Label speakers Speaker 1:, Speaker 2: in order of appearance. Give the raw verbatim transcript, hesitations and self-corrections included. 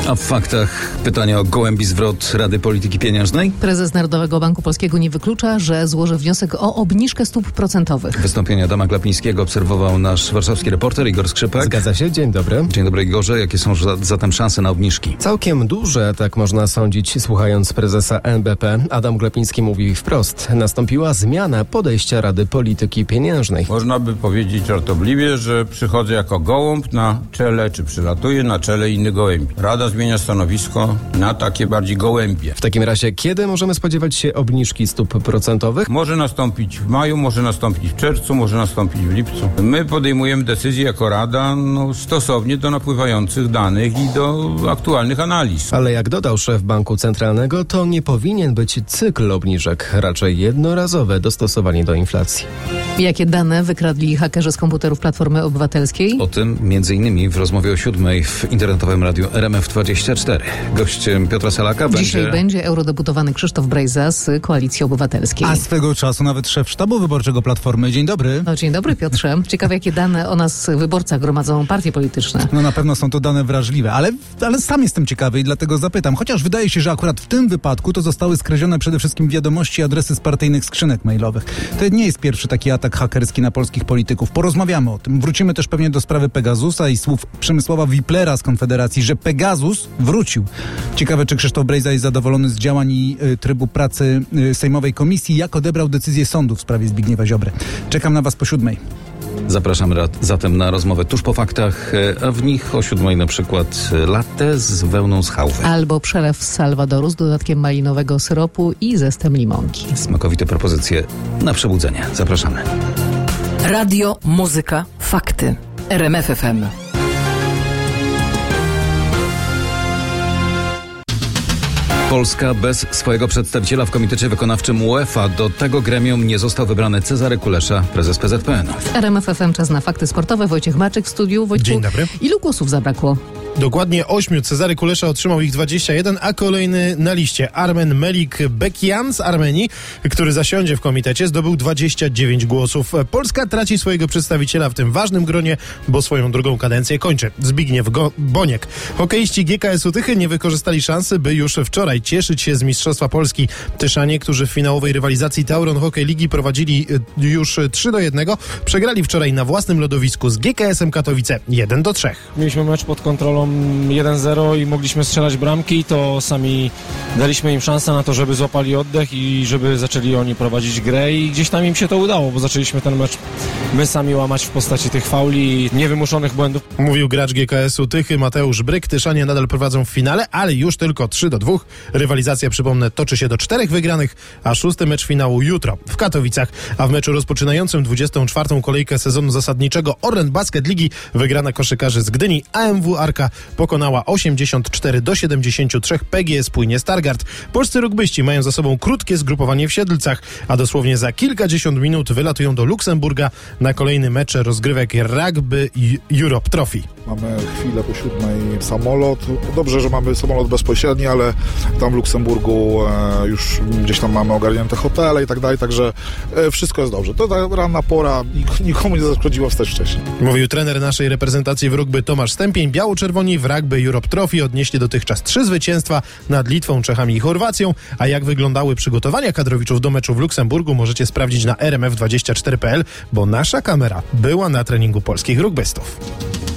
Speaker 1: A w faktach pytanie o gołębi zwrot Rady Polityki Pieniężnej.
Speaker 2: Prezes Narodowego Banku Polskiego nie wyklucza, że złoży wniosek o obniżkę stóp procentowych.
Speaker 1: Wystąpienie Adama Glapińskiego obserwował nasz warszawski reporter Igor Skrzypek.
Speaker 3: Zgadza się, dzień dobry.
Speaker 1: Dzień dobry, Igorze. Jakie są zatem szanse na obniżki?
Speaker 3: Całkiem duże, tak można sądzić, słuchając prezesa N B P. Adam Glapiński mówi wprost. Nastąpiła zmiana podejścia Rady Polityki Pieniężnej.
Speaker 4: Można by powiedzieć żartobliwie, że przychodzę jako gołąb na czele, czy przylatuję na czele innych gołębi. Rada zmienia stanowisko na takie bardziej gołębie.
Speaker 3: W takim razie, kiedy możemy spodziewać się obniżki stóp procentowych?
Speaker 4: Może nastąpić w maju, może nastąpić w czerwcu, może nastąpić w lipcu. My podejmujemy decyzję jako Rada no, stosownie do napływających danych i do aktualnych analiz.
Speaker 3: Ale jak dodał szef Banku Centralnego, to nie powinien być cykl obniżek, raczej jednorazowe dostosowanie do inflacji.
Speaker 2: Jakie dane wykradli hakerzy z komputerów Platformy Obywatelskiej?
Speaker 1: O tym między innymi w rozmowie o siódmej w internetowym radiu R M F dwadzieścia cztery. Gościem Piotra Salaka będzie...
Speaker 2: Dzisiaj będzie eurodeputowany Krzysztof Brejza z Koalicji Obywatelskiej.
Speaker 5: A swego czasu nawet szef sztabu wyborczego Platformy. Dzień dobry.
Speaker 2: No, dzień dobry, Piotrze. Ciekawe, jakie dane o nas wyborcach gromadzą partie polityczne.
Speaker 5: No na pewno są to dane wrażliwe, ale, ale sam jestem ciekawy i dlatego zapytam. Chociaż wydaje się, że akurat w tym wypadku to zostały skradzione przede wszystkim wiadomości i adresy z partyjnych skrzynek mailowych. To nie jest pierwszy taki atak hakerski na polskich polityków. Porozmawiamy o tym. Wrócimy też pewnie do sprawy Pegasusa i słów Przemysława Wiplera z Konfederacji, że Pegasus wrócił. Ciekawe, czy Krzysztof Brejza jest zadowolony z działań i y, trybu pracy y, Sejmowej Komisji, jak odebrał decyzję sądu w sprawie Zbigniewa Ziobry. Czekam na was po siódmej.
Speaker 1: Zapraszam rad, zatem na rozmowę tuż po faktach, a w nich o siódmej na przykład latte z wełną z chałwy.
Speaker 2: Albo przelew z Salwadoru z dodatkiem malinowego syropu i zestem limonki.
Speaker 1: Smakowite propozycje na przebudzenie. Zapraszamy.
Speaker 6: Radio, muzyka, fakty. R M F F M.
Speaker 1: Polska bez swojego przedstawiciela w Komitecie Wykonawczym UEFA. Do tego gremium nie został wybrany Cezary Kulesza, prezes P Z P N.
Speaker 2: W R M F F M czas na fakty sportowe. Wojciech Maczyk w studiu. Wojtku,
Speaker 7: dzień dobry.
Speaker 2: Ilu głosów zabrakło?
Speaker 7: Dokładnie ośmiu. Cezary Kulesza otrzymał ich dwadzieścia jeden, a kolejny na liście Armen Melik Bekian z Armenii, który zasiądzie w komitecie, zdobył dwadzieścia dziewięć głosów. Polska traci swojego przedstawiciela w tym ważnym gronie, bo swoją drugą kadencję kończy Zbigniew Go- Boniek. Hokeiści G K S-u Tychy nie wykorzystali szansy, by już wczoraj cieszyć się z Mistrzostwa Polski. Tyszanie, którzy w finałowej rywalizacji Tauron Hokej Ligi prowadzili już trzy do jednego, przegrali wczoraj na własnym lodowisku z G K S-em Katowice jeden do trzech.
Speaker 8: Mieliśmy mecz pod kontrolą jeden zero i mogliśmy strzelać bramki, to sami daliśmy im szansę na to, żeby złapali oddech i żeby zaczęli oni prowadzić grę i gdzieś tam im się to udało, bo zaczęliśmy ten mecz my sami łamać w postaci tych fauli i niewymuszonych błędów.
Speaker 7: Mówił gracz G K S-u Tychy Mateusz Bryk. Tyszanie nadal prowadzą w finale, ale już tylko trzy do dwóch. Rywalizacja, przypomnę, toczy się do czterech wygranych, a szósty mecz finału jutro w Katowicach. A w meczu rozpoczynającym dwudziestą czwartą kolejkę sezonu zasadniczego Orlen Basket Ligi wygrana koszykarzy z Gdyni A M W Arka pokonała osiemdziesiąt cztery do siedemdziesięciu trzech P G S Płynie Stargard. Polscy rugbyści mają za sobą krótkie zgrupowanie w Siedlcach, a dosłownie za kilkadziesiąt minut wylatują do Luksemburga na kolejny mecz rozgrywek Rugby Europe Trophy.
Speaker 9: Mamy chwilę po siódmej samolot. Dobrze, że mamy samolot bezpośredni, ale tam w Luksemburgu e, już gdzieś tam mamy ogarnięte hotele i tak dalej, także e, wszystko jest dobrze. To ta ranna pora, nik- nikomu nie zaszkodziło wstać wcześniej.
Speaker 7: Mówił trener naszej reprezentacji w rugby Tomasz Stępień. Biało-czerwoni w Rugby Europe Trophy odnieśli dotychczas trzy zwycięstwa nad Litwą, Czechami i Chorwacją, a jak wyglądały przygotowania kadrowiczów do meczu w Luksemburgu możecie sprawdzić na R M F dwadzieścia cztery kropka p l, bo nasza kamera była na treningu polskich rugbystów.